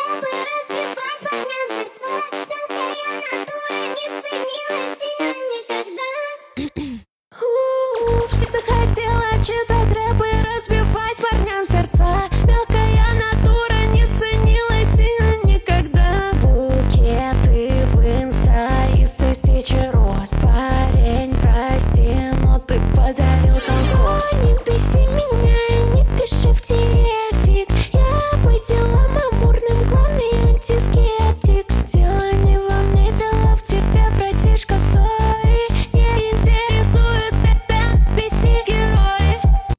Всегда хотела читать рэп и разбивать парням сердца. Мелкая натура не ценила сильно никогда. Букеты в инста из 1000 роз. Парень, прости, но ты подарил компост. Не беси меня, не пиши в директик. Я по делам амурным, главный антискептик.